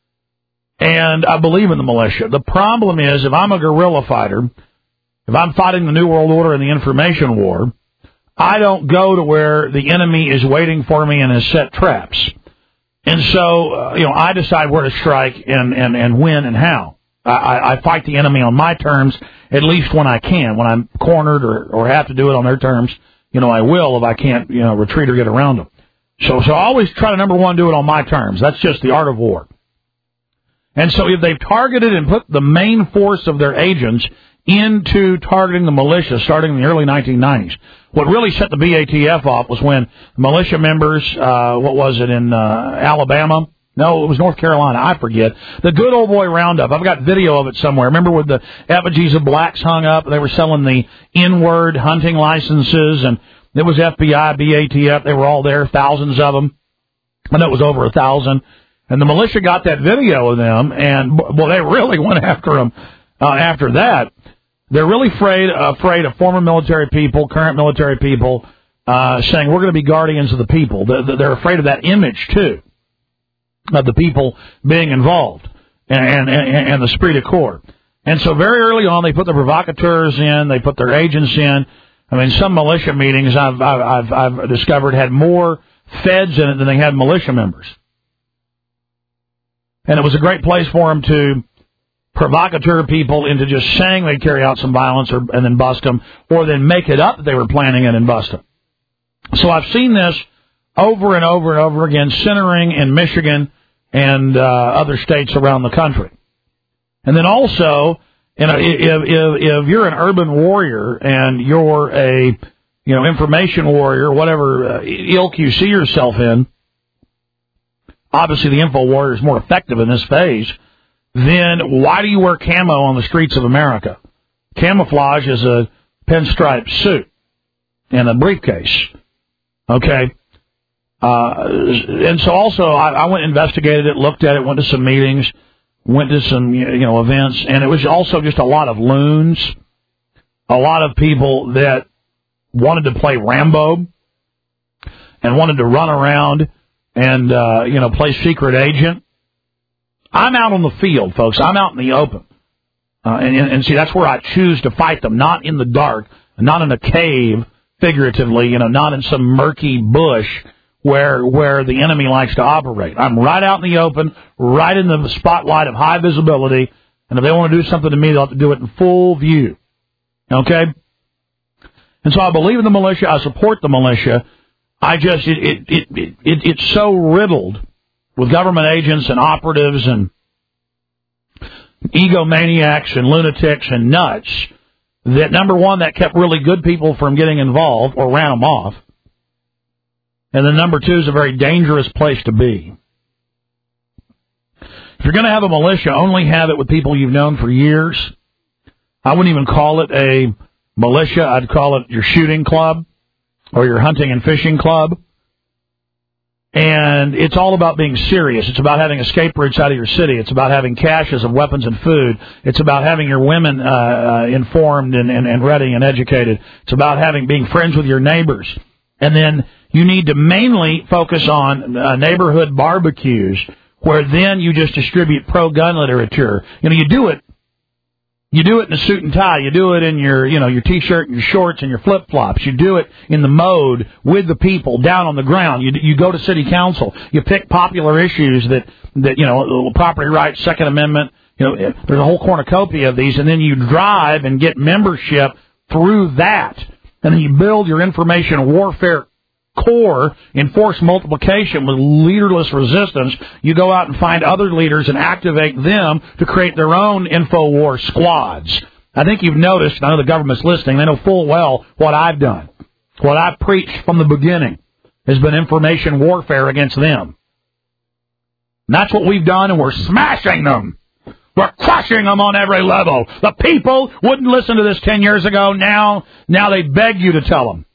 And I believe in the militia. The problem is, if I'm a guerrilla fighter, if I'm fighting the New World Order and the information war, I don't go to where the enemy is waiting for me and has set traps. And so, I decide where to strike and when and how. I fight the enemy on my terms, at least when I can. When I'm cornered or have to do it on their terms, I will if I can't, retreat or get around them. So I always try to, number one, do it on my terms. That's just the art of war. And so if they've targeted and put the main force of their agents into targeting the militia starting in the early 1990s, what really set the BATF off was when militia members, in Alabama? No, it was North Carolina. I forget. The good old boy roundup. I've got video of it somewhere. Remember with the effigies of blacks hung up? They were selling the N-word hunting licenses, and it was FBI, BATF. They were all there, thousands of them. I know it was over 1,000. And the militia got that video of them, and, they really went after them after that. They're really afraid of former military people, current military people, saying we're going to be guardians of the people. They're afraid of that image, too, of the people being involved and the esprit de corps. And so very early on, they put the provocateurs in, they put their agents in. I mean, some militia meetings I've discovered had more feds in it than they had militia members. And it was a great place for them to provocateur people into just saying they'd carry out some violence and then bust them, or then make it up that they were planning it and bust them. So I've seen this over and over and over again, centering in Michigan and other states around the country. And then also if you're an urban warrior and you're a information warrior, whatever ilk you see yourself in, obviously the info warrior is more effective in this phase. Then why do you wear camo on the streets of America? Camouflage is a pinstripe suit and a briefcase. Okay. And so also I went and investigated it, looked at it, went to some meetings, went to some events, and it was also just a lot of loons, a lot of people that wanted to play Rambo and wanted to run around and play secret agent. I'm out on the field, folks. I'm out in the open, and see, that's where I choose to fight them, not in the dark, not in a cave, figuratively, not in some murky bush where the enemy likes to operate. I'm right out in the open, right in the spotlight of high visibility, and if they want to do something to me, they'll have to do it in full view. Okay? And so I believe in the militia. I support the militia. It's so riddled with government agents and operatives and egomaniacs and lunatics and nuts that, number one, that kept really good people from getting involved or ran them off. And then number two is a very dangerous place to be. If you're going to have a militia, only have it with people you've known for years. I wouldn't even call it a militia. I'd call it your shooting club or your hunting and fishing club. And it's all about being serious. It's about having escape routes out of your city. It's about having caches of weapons and food. It's about having your women informed and ready and educated. It's about being friends with your neighbors. And then you need to mainly focus on neighborhood barbecues, where then you just distribute pro-gun literature. You do it in a suit and tie. You do it in your T-shirt and your shorts and your flip-flops. You do it in the mode with the people down on the ground. You go to city council. You pick popular issues that property rights, Second Amendment. There's a whole cornucopia of these, and then you drive and get membership through that. And then you build your information warfare core in force multiplication with leaderless resistance. You go out and find other leaders and activate them to create their own InfoWar squads. I think you've noticed, I know the government's listening, they know full well what I've done. What I've preached from the beginning has been information warfare against them. And that's what we've done, and we're smashing them. We're crushing them on every level. The people wouldn't listen to this 10 years ago. Now they beg you to tell them.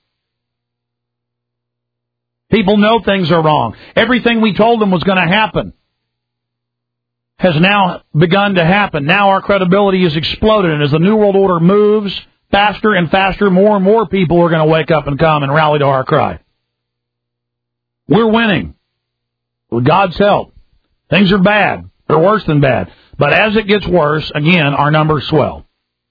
People know things are wrong. Everything we told them was going to happen has now begun to happen. Now our credibility has exploded, and as the New World Order moves faster and faster, more and more people are going to wake up and come and rally to our cry. We're winning. With God's help. Things are bad. They're worse than bad. But as it gets worse, again, our numbers swell.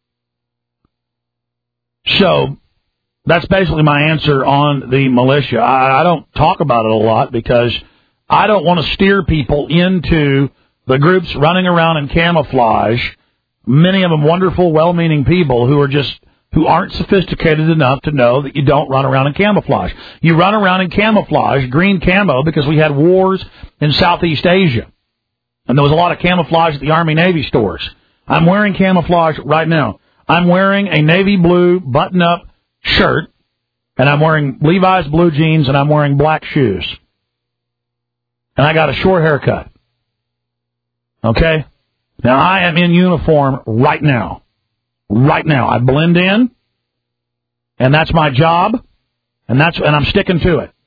So that's basically my answer on the militia. I don't talk about it a lot because I don't want to steer people into the groups running around in camouflage, many of them wonderful, well-meaning people who aren't sophisticated enough to know that you don't run around in camouflage. You run around in camouflage, green camo, because we had wars in Southeast Asia. And there was a lot of camouflage at the Army-Navy stores. I'm wearing camouflage right now. I'm wearing a navy blue button-up shirt, and I'm wearing Levi's blue jeans, and I'm wearing black shoes. And I got a short haircut. Okay? Now, I am in uniform right now. Right now. I blend in, and that's my job, and I'm sticking to it.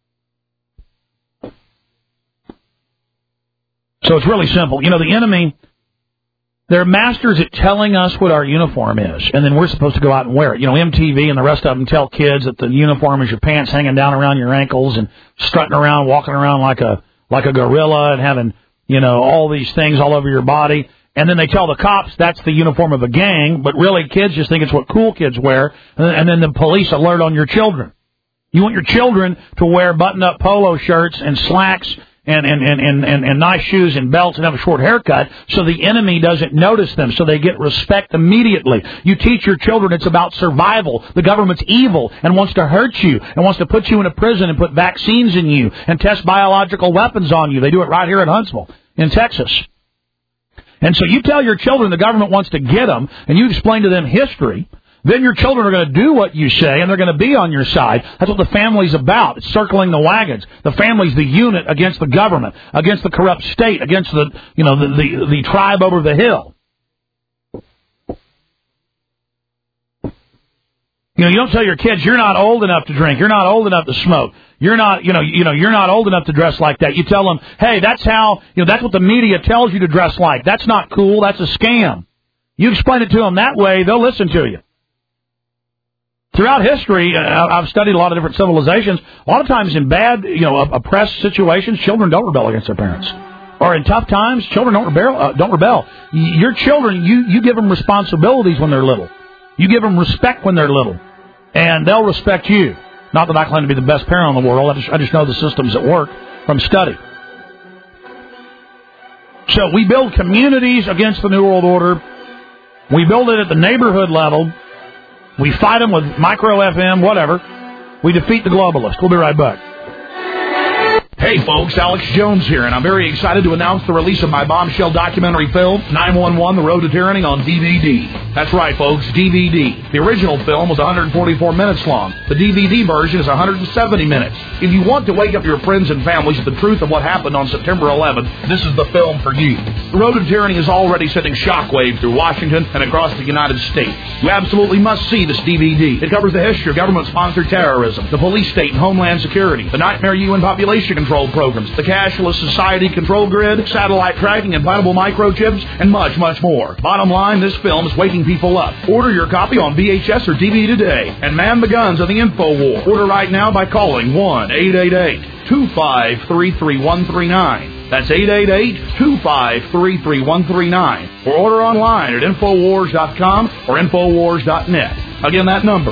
So it's really simple. The enemy, they're masters at telling us what our uniform is, and then we're supposed to go out and wear it. MTV and the rest of them tell kids that the uniform is your pants hanging down around your ankles and strutting around, walking around like a gorilla and having, all these things all over your body. And then they tell the cops that's the uniform of a gang, but really kids just think it's what cool kids wear, and then the police alert on your children. You want your children to wear button-up polo shirts and slacks and nice shoes and belts and have a short haircut so the enemy doesn't notice them, so they get respect immediately. You teach your children it's about survival. The government's evil and wants to hurt you and wants to put you in a prison and put vaccines in you and test biological weapons on you. They do it right here in Huntsville, in Texas. And so you tell your children the government wants to get them, and you explain to them history, then your children are going to do what you say, and they're going to be on your side. That's what the family's about. It's circling the wagons. The family's the unit against the government, against the corrupt state, against the tribe over the hill. You don't tell your kids you're not old enough to drink, you're not old enough to smoke, you're not old enough to dress like that. You tell them, hey, that's what the media tells you to dress like. That's not cool. That's a scam. You explain it to them that way, they'll listen to you. Throughout history, I've studied a lot of different civilizations. A lot of times in bad, oppressed situations, children don't rebel against their parents. Or in tough times, children don't rebel. Your children, you give them responsibilities when they're little. You give them respect when they're little. And they'll respect you. Not that I claim to be the best parent in the world. I just know the systems that work from study. So we build communities against the New World Order. We build it at the neighborhood level. We fight them with micro FM, whatever. We defeat the globalists. We'll be right back. Hey folks, Alex Jones here, and I'm very excited to announce the release of my bombshell documentary film, 911: The Road to Tyranny, on DVD. That's right folks, DVD. The original film was 144 minutes long. The DVD version is 170 minutes. If you want to wake up your friends and families with the truth of what happened on September 11th, this is the film for you. The Road to Tyranny is already sending shockwaves through Washington and across the United States. You absolutely must see this DVD. It covers the history of government-sponsored terrorism, the police state and homeland security, the nightmare UN population control programs, the cashless society control grid, satellite tracking, implantable microchips, and much, much more. Bottom line, this film is waking people up. Order your copy on VHS or DVD today and man the guns of the info war. Order right now by calling 1-888-253-3139. That's 888-253-3139. Or order online at Infowars.com or Infowars.net. Again, that number,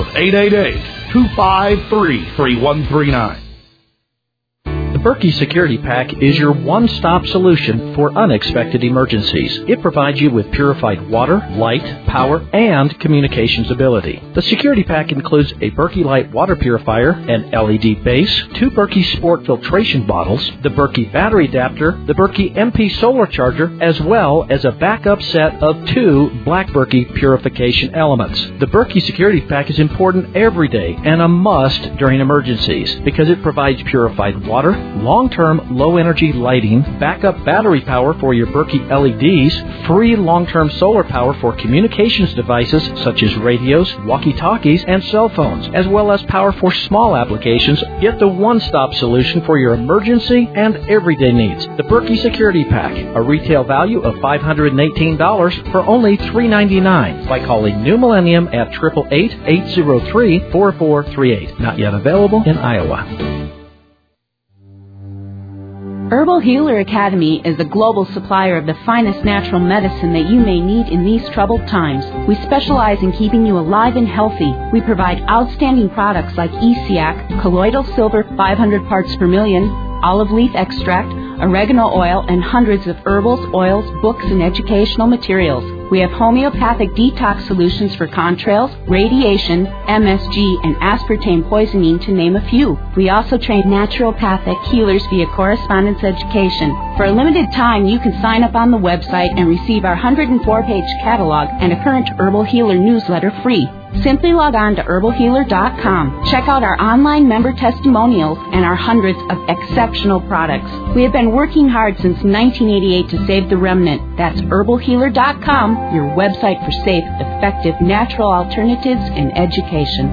888-253-3139. The Berkey Security Pack is your one-stop solution for unexpected emergencies. It provides you with purified water, light, power, and communications ability. The Security Pack includes a Berkey Light water purifier, an LED base, 2 Berkey Sport filtration bottles, the Berkey battery adapter, the Berkey MP solar charger, as well as a backup set of 2 Black Berkey purification elements. The Berkey Security Pack is important every day and a must during emergencies because it provides purified water, long-term low-energy lighting, backup battery power for your Berkey LEDs, free long-term solar power for communications devices such as radios, walkie-talkies, and cell phones, as well as power for small applications. Get the one-stop solution for your emergency and everyday needs. The Berkey Security Pack, a retail value of $518 for only $399 by calling New Millennium at 888-803-4438. Not yet available in Iowa. Herbal Healer Academy is a global supplier of the finest natural medicine that you may need in these troubled times. We specialize in keeping you alive and healthy. We provide outstanding products like ESIAC, colloidal silver 500 parts per million, olive leaf extract, oregano oil, and hundreds of herbals, oils, books, and educational materials. We have homeopathic detox solutions for contrails, radiation, MSG, and aspartame poisoning, to name a few. We also train naturopathic healers via correspondence education. For a limited time, you can sign up on the website and receive our 104-page catalog and a current Herbal Healer newsletter free. Simply log on to herbalhealer.com. Check out our online member testimonials and our hundreds of exceptional products. We have been working hard since 1988 to save the remnant. That's herbalhealer.com, your website for safe, effective, natural alternatives in education.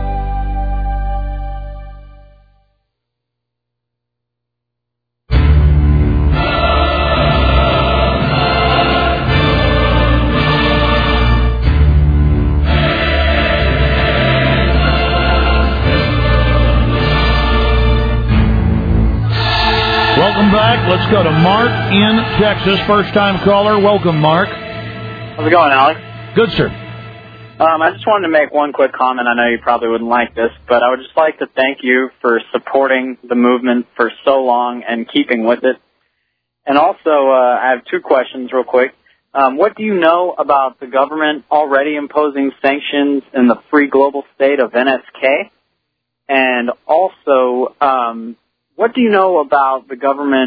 Welcome back. Let's go to Mark in Texas. First-time caller. Welcome, Mark. How's it going, Alex? Good, sir. I just wanted to make one quick comment. I know you probably wouldn't like this, but I would just like to thank you for supporting the movement for so long and keeping with it. And also, I have 2 questions real quick. What do you know about the government already imposing sanctions in the free global state of NSK? And also, what do you know about the government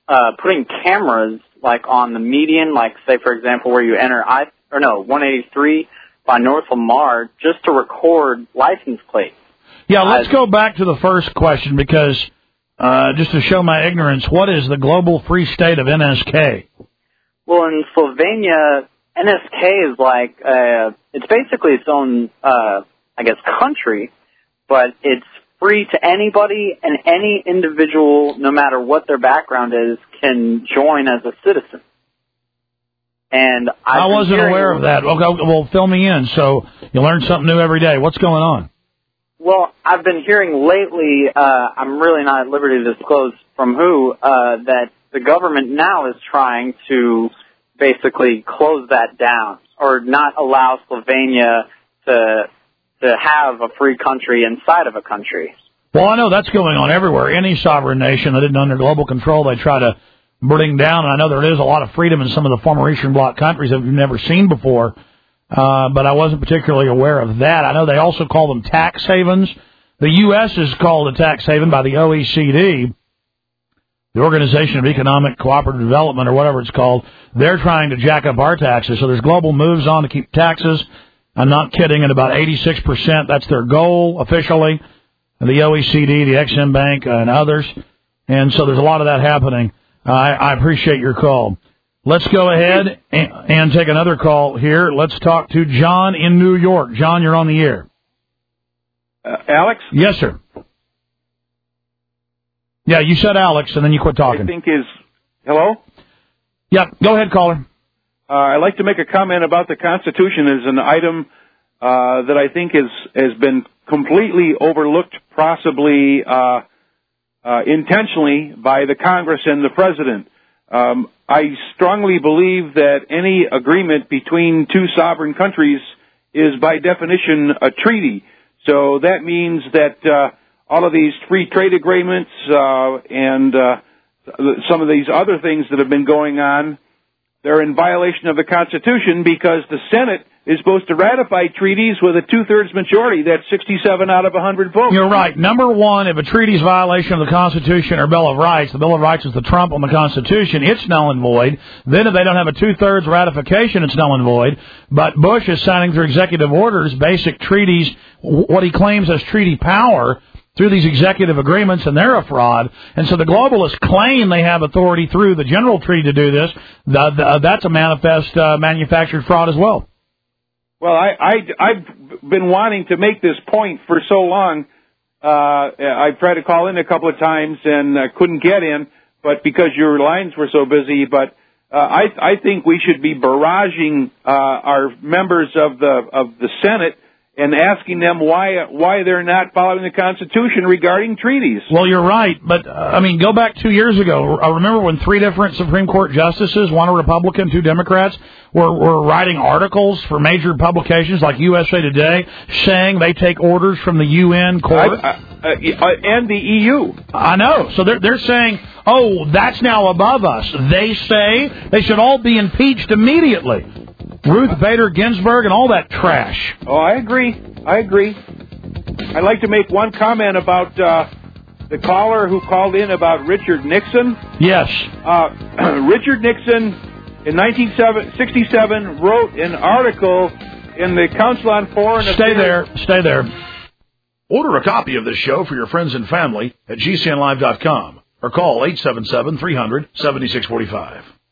putting cameras like on the median, like say for example where you enter 183 by North Lamar, just to record license plates. Yeah, let's go back to the first question because just to show my ignorance, what is the global free state of NSK? Well, in Slovenia, NSK is like it's basically its own, country, but it's free to anybody, and any individual, no matter what their background is, can join as a citizen. And I wasn't aware of that. Okay, well, fill me in. So you learn something new every day. What's going on? Well, I've been hearing lately, I'm really not at liberty to disclose from who, that the government now is trying to basically close that down or not allow Slovenia to have a free country inside of a country. Well, I know that's going on everywhere. Any sovereign nation that isn't under global control, they try to bring down. And I know there is a lot of freedom in some of the former Eastern Bloc countries that we've never seen before, but I wasn't particularly aware of that. I know they also call them tax havens. The U.S. is called a tax haven by the OECD, the Organization of Economic Cooperative Development, or whatever it's called. They're trying to jack up our taxes. So there's global moves on to keep taxes. I'm not kidding, at about 86%. That's their goal officially. The OECD, the Exim Bank, and others. And so there's a lot of that happening. I appreciate your call. Let's go ahead and take another call here. Let's talk to John in New York. John, you're on the air. Alex? Yes, sir. Yeah, you said Alex, and then you quit talking. I think hello? Yeah, go ahead, caller. I'd like to make a comment about the Constitution as an item that I think has been completely overlooked, possibly intentionally, by the Congress and the President. I strongly believe that any agreement between two sovereign countries is by definition a treaty. So that means that all of these free trade agreements and some of these other things that have been going on, they're in violation of the Constitution because the Senate is supposed to ratify treaties with a two-thirds majority. That's 67 out of 100 votes. You're right. Number one, if a treaty is a violation of the Constitution or Bill of Rights, the Bill of Rights is the trump on the Constitution, it's null and void. Then if they don't have a two-thirds ratification, it's null and void. But Bush is signing through executive orders basic treaties, what he claims as treaty power, through these executive agreements, and they're a fraud. And so the globalists claim they have authority through the general treaty to do this. That's a manifest manufactured fraud as well. Well, I've been wanting to make this point for so long. I've tried to call in a couple of times and couldn't get in, but because your lines were so busy. But I think we should be barraging our members of the Senate and asking them why they're not following the Constitution regarding treaties. Well, you're right, but, go back 2 years ago. I remember when 3 different Supreme Court justices, one a Republican, 2 Democrats, were writing articles for major publications like USA Today, saying they take orders from the UN court. And the EU. I know. So they're saying, oh, that's now above us. They say they should all be impeached immediately. Ruth Bader Ginsburg and all that trash. Oh, I agree. I'd like to make one comment about the caller who called in about Richard Nixon. Yes. Richard Nixon, in 1967, wrote an article in the Council on Foreign Affairs. Stay there. Order a copy of this show for your friends and family at GCNlive.com or call 877-300-7645.